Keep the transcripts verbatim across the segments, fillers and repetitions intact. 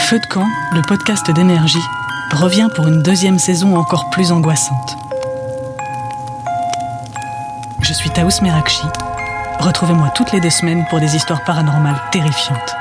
Feu de camp, le podcast d'énergie, revient pour une deuxième saison encore plus angoissante. Je suis Taous Merakchi. Retrouvez-moi toutes les deux semaines pour des histoires paranormales terrifiantes.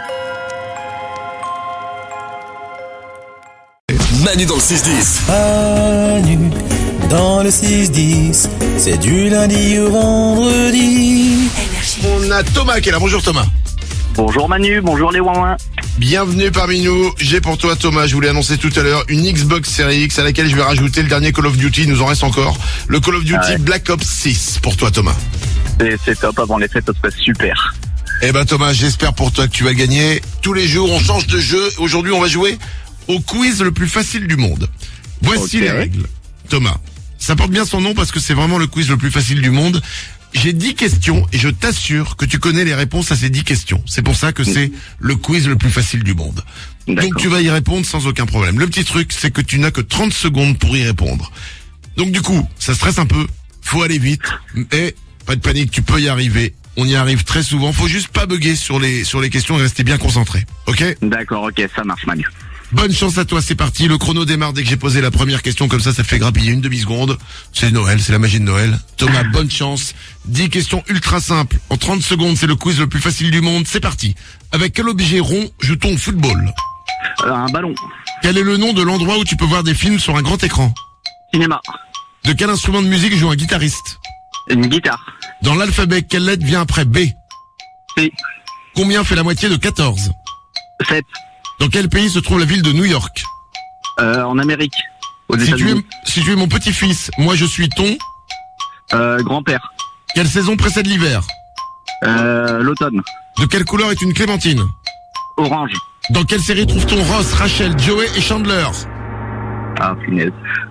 Manu dans le six dix. Manu dans le six dix, c'est du lundi au vendredi. On a Thomas qui est là. Bonjour Thomas. Bonjour Manu, bonjour les ouin-ouin. Bienvenue parmi nous. J'ai pour toi Thomas, je vous l'ai annoncé tout à l'heure, une Xbox Series X à laquelle je vais rajouter le dernier Call of Duty. Il nous en reste encore. Le Call of Duty Ah ouais. Black Ops six pour toi Thomas. C'est, c'est top, avant les fêtes, ça se passe super. Eh ben Thomas, j'espère pour toi que tu vas gagner. Tous les jours on change de jeu. Aujourd'hui on va jouer au quiz le plus facile du monde. Voici Ok. les règles. Thomas, ça porte bien son nom parce que c'est vraiment le quiz le plus facile du monde. J'ai dix questions et je t'assure que tu connais les réponses à ces dix questions. C'est pour ça que c'est le quiz le plus facile du monde. D'accord. Donc tu vas y répondre sans aucun problème. Le petit truc, c'est que tu n'as que trente secondes pour y répondre. Donc du coup, ça stresse un peu, faut aller vite, et pas de panique, tu peux y arriver. On y arrive très souvent, faut juste pas bugger sur les sur les questions et rester bien concentré. OK ? D'accord, ok, ça marche Manu. Bonne chance à toi, c'est parti. Le chrono démarre dès que j'ai posé la première question, comme ça, ça fait grappiller une demi-seconde. C'est Noël, c'est la magie de Noël. Thomas, bonne chance. dix questions ultra simples. En trente secondes, c'est le quiz le plus facile du monde. C'est parti. Avec quel objet rond joue-t-on au football ? Euh, un ballon, Quel est le nom de l'endroit où tu peux voir des films sur un grand écran ? cinéma, De quel instrument de musique joue un guitariste ? une guitare, Dans l'alphabet, quelle lettre vient après B ? C, Combien fait la moitié de quatorze ? sept, Dans quel pays se trouve la ville de New York ? euh, en Amérique, aux Si tu, es, États-Unis, si tu es mon petit-fils, moi je suis ton... euh, grand-père, Quelle saison précède l'hiver ? euh, l'automne, De quelle couleur est une clémentine ? orange. Dans quelle série trouve-t-on Ross, Rachel, Joey et Chandler ? Ah, punaise.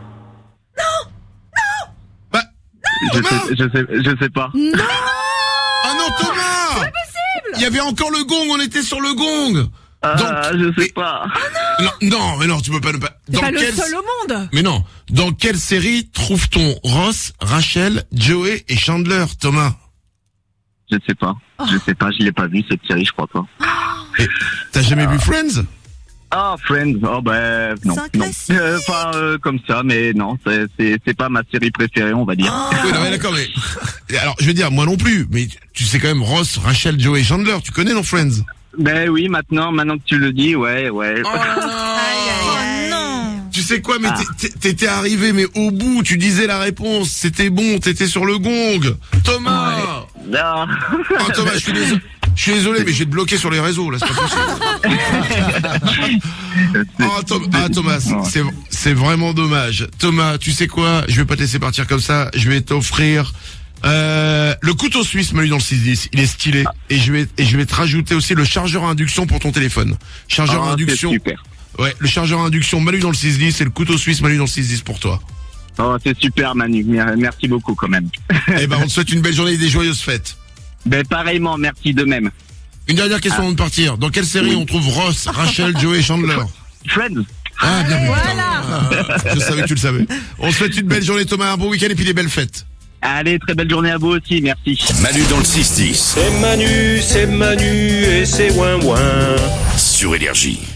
Bah, Je Thomas sais, je sais, je sais pas. ah non Thomas ! C'est pas possible ! Il y avait encore le gong, on était sur le gong. Ah, Donc- je sais pas. Non, non, mais non, tu peux pas ne pas. C'est pas le seul au monde. Mais non, dans quelle série trouve-t-on Ross, Rachel, Joey et Chandler, Thomas ? Je sais pas. Je sais pas, je l'ai pas vu cette série, je crois pas. Et t'as jamais vu Friends ? Ah, Friends, oh ben non, C'est un non. classique. Euh, Enfin, euh, comme ça, mais non, c'est, c'est, c'est pas ma série préférée, on va dire. Oui, non, mais d'accord, mais Et alors, je veux dire, moi non plus, mais tu sais quand même Ross, Rachel, Joey et Chandler, tu connais non Friends ? Ben oui, maintenant, maintenant que tu le dis, ouais, ouais. Oh non. Tu sais quoi, mais Ah. t'é- t'é- t'étais arrivé, mais au bout, tu disais la réponse, c'était bon, t'étais sur le gong. Thomas Ah. Ah, Thomas, je suis désolé, je suis désolé, mais je vais te bloquer sur les réseaux, là, c'est pas possible. Ah, Tom- ah, Thomas, c'est, c'est vraiment dommage. Thomas, tu sais quoi, je vais pas te laisser partir comme ça, je vais t'offrir... Euh, le couteau suisse Manu dans le six dix, il est stylé, et je vais et je vais te rajouter aussi le chargeur à induction pour ton téléphone. Chargeur à Ah, induction. c'est super. Ouais, le chargeur à induction Manu dans le six dix et le couteau suisse Manu dans le six dix pour toi. Oh, c'est super, Manu. Mer- Merci beaucoup, quand même. Eh ben, on te souhaite une belle journée et des joyeuses fêtes. Ben, pareillement, merci de même. Une dernière question avant de partir. Dans quelle série Oui. on trouve Ross, Rachel, Joey et Chandler ? Friends. Ah, bien vu. Voilà. Ah, je savais que tu le savais. On te souhaite une belle journée, Thomas, un bon week-end et puis des belles fêtes. Allez, très belle journée à vous aussi, merci. Manu dans le six dix. C'est Manu, c'est Manu et c'est ouin ouin. Sur Énergie.